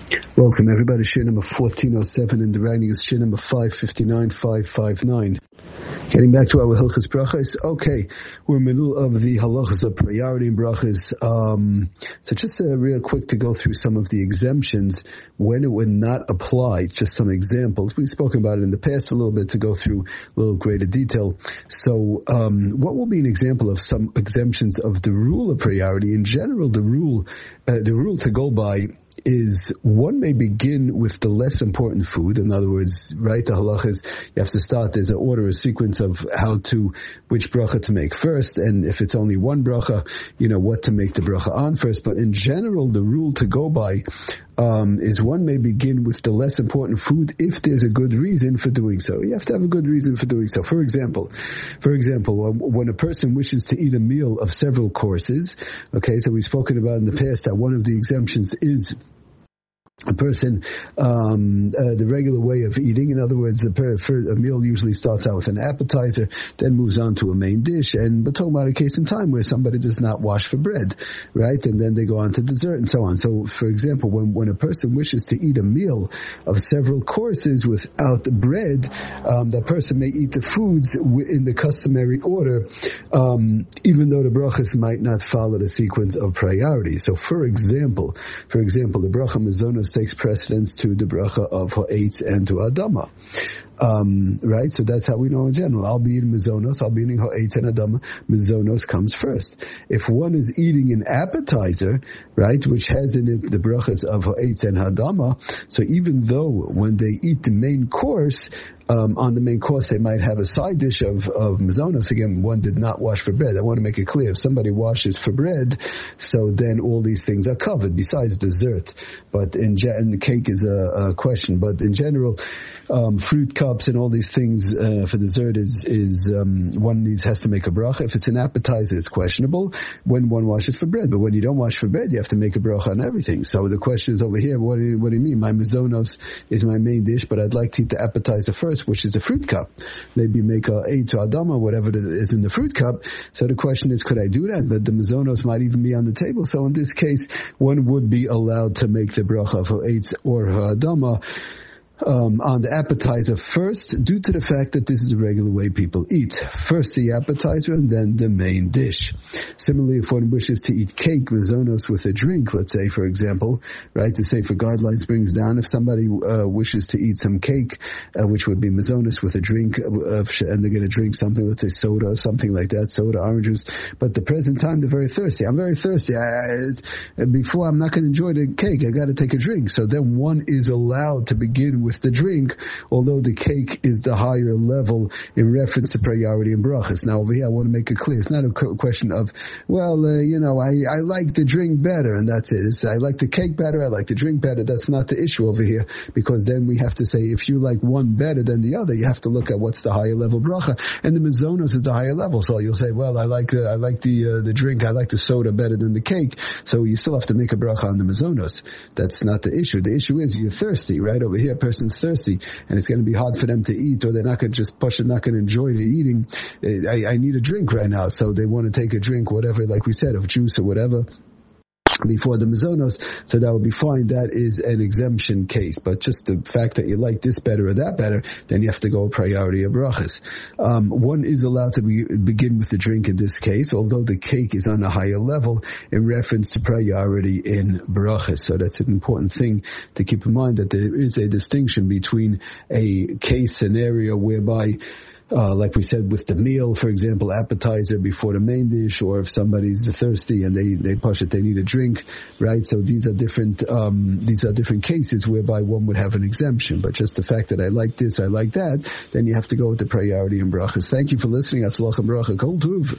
Welcome everybody. Shir number 1407 in the writing is Shir number 559, 559. Getting back to our Hilchas Brachas. Okay, we're in the middle of the halachas of priority in Brachas. So just real quick to go through some of the exemptions when it would not apply. Just some examples. We've spoken about it in the past a little bit to go through a little greater detail. So what will be an example of some exemptions of the rule of priority? In general, the rule to go by is one may begin with the less important food. In other words, right, the halach is you have to start, there's an order, a sequence of which bracha to make first, and if it's only one bracha, what to make the bracha on first. But in general, the rule to go by is one may begin with the less important food if there's a good reason for doing so. You have to have a good reason for doing so. For example, when a person wishes to eat a meal of several courses, okay, so we've spoken about in the past that one of the exemptions is a person, the regular way of eating. In other words, a meal usually starts out with an appetizer, then moves on to a main dish. And we're talking about a case in time where somebody does not wash for bread, right? And then they go on to dessert and so on. So, for example, when a person wishes to eat a meal of several courses without bread, that person may eat the foods in the customary order, even though the brachas might not follow the sequence of priority. So, for example, the bracha mezonos takes precedence to the bracha of ha'etz and to adama. Right? So that's how we know in general. I'll be eating mezonos, I'll be eating ha'etz and adama. Mezonos comes first. If one is eating an appetizer, right, which has in it the brachas of ha'etz and hadama, so even though when they eat the main course, on the main course they might have a side dish of mezonos. Again, one did not wash for bread. I want to make it clear, if somebody washes for bread, so then all these things are covered besides dessert. But and the cake is a question. But in general, fruit cups and all these things for dessert is one has to make a bracha. If it's an appetizer, it's questionable when one washes for bread. But when you don't wash for bread, you have to make a bracha on everything. So the question is over here, what do you mean? My mezonos is my main dish, but I'd like to eat the appetizer first, which is a fruit cup. Maybe make a eitz or adama, whatever is in the fruit cup. So the question is, could I do that? But the mezonos might even be on the table. So in this case, one would be allowed to make the bracha of eitz or adama on the appetizer first, due to the fact that this is a regular way people eat. First the appetizer and then the main dish. Similarly, if one wishes to eat cake, mezonos, with a drink, let's say, for example, right, the Sefer Guidelines brings down, if somebody wishes to eat some cake, which would be mezonos with a drink, and they're going to drink something, let's say soda or something like that, soda, orange juice, but at the present time they're very thirsty. I'm very thirsty. Before I'm not going to enjoy the cake, I got to take a drink. So then one is allowed to begin with the drink, although the cake is the higher level in reference to priority and brachas. Now over here I want to make it clear, it's not a question of, I like the drink better and that's it. I like the cake better, I like the drink better. That's not the issue over here, because then we have to say, if you like one better than the other, you have to look at what's the higher level bracha, and the mezonos is the higher level. So you'll say, well, I like the drink, I like the soda better than the cake, so you still have to make a bracha on the mezonos. That's not the issue. The issue is you're thirsty, right? Over here, a person's thirsty, and it's going to be hard for them to eat, or they're not going to just push it, not going to enjoy the eating. I need a drink right now, so they want to take a drink, whatever, like we said, of juice or whatever, before the mezonos, so that would be fine. That is an exemption case. But just the fact that you like this better or that better, then you have to go priority of brachas. One is allowed to begin with the drink in this case, although the cake is on a higher level in reference to priority in brachas. So that's an important thing to keep in mind, that there is a distinction between a case scenario whereby like we said with the meal, for example, appetizer before the main dish, or if somebody's thirsty and they push it, they need a drink, right? So these are different cases whereby one would have an exemption. But just the fact that I like this, I like that, then you have to go with the priority in brachas. Thank you for listening. Atzlach and bracha. Kol tuv.